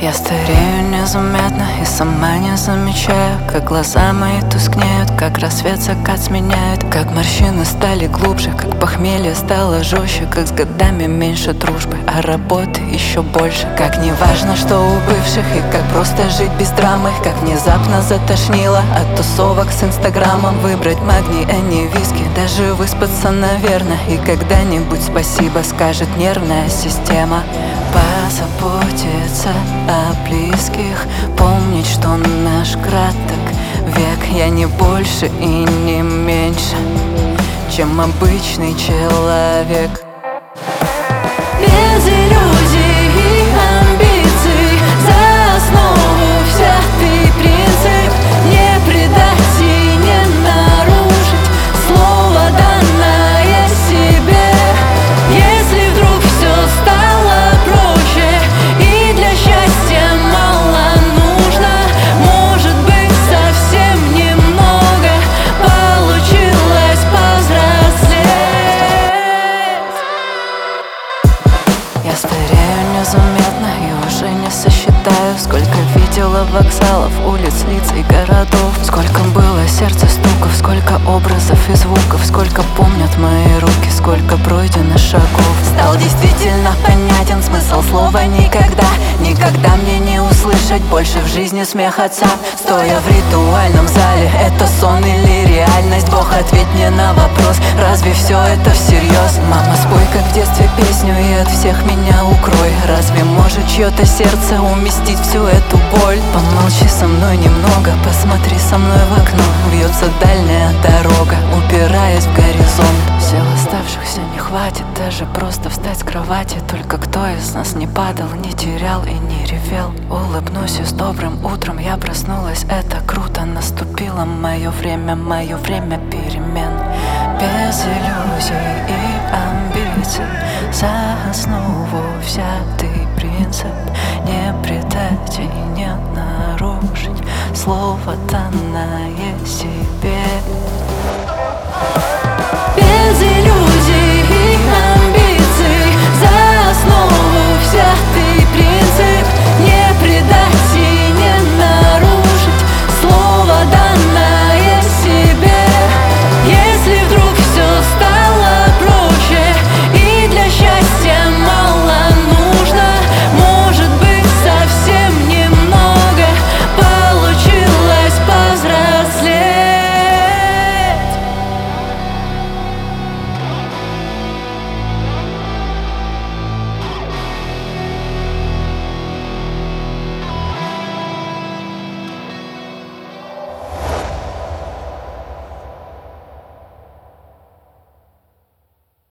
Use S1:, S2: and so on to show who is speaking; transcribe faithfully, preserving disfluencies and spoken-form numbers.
S1: Я старею незаметно и сама не замечаю, как глаза мои тускнеют, как рассвет закат сменяет, как морщины стали глубже, как похмелье стало жестче, как с годами меньше дружбы, а работы еще больше. Как не важно, что у бывших, и как просто жить без драмы, как внезапно затошнило от тусовок с инстаграмом. Выбрать магний, а не виски, даже выспаться, наверное, и когда-нибудь спасибо скажет нервная система. Позаботиться о близких, помнить, что наш краток век. Я не больше и не меньше, чем обычный человек.
S2: Без иллюзий и амбиций, за основу взятый принцип: не предать и не нарушить слово, данное себе. Если вдруг все стало проще и для счастья мало нужно, может быть, совсем немного получилось повзрослеть. Я старею незаметно и уже не сосчитаю, сколько видела вокзалов, улиц, лиц и городов, сколько было сердца стуков, сколько образов и звуков, сколько помнят мои руки, сколько пройдено шагов. Стал действительно понятен смысл слова «никогда». Никогда мне не услышать больше в жизни смех отца, стоя в ритуальном зале. Это сон или реальность? Бог, ответь мне на вопрос, разве все это всерьез? Мама, спой, как в детстве, песню и от всех меня укрой. Разве может чье-то сердце уместить всю эту боль? Помолчи со мной немного, посмотри со мной в окно. Вьется дальняя дорога, упираясь в горизонт. Сил оставшихся не хватит даже просто встать с кровати. Только кто из нас не падал, не терял и не ревел? Улыбнусь и с добрым утром я проснулась, это круто. Наступило мое время, мое время перемен. Без иллюзий и амбиций, за основу взятый принцип: не предать и не нарушить слово, данное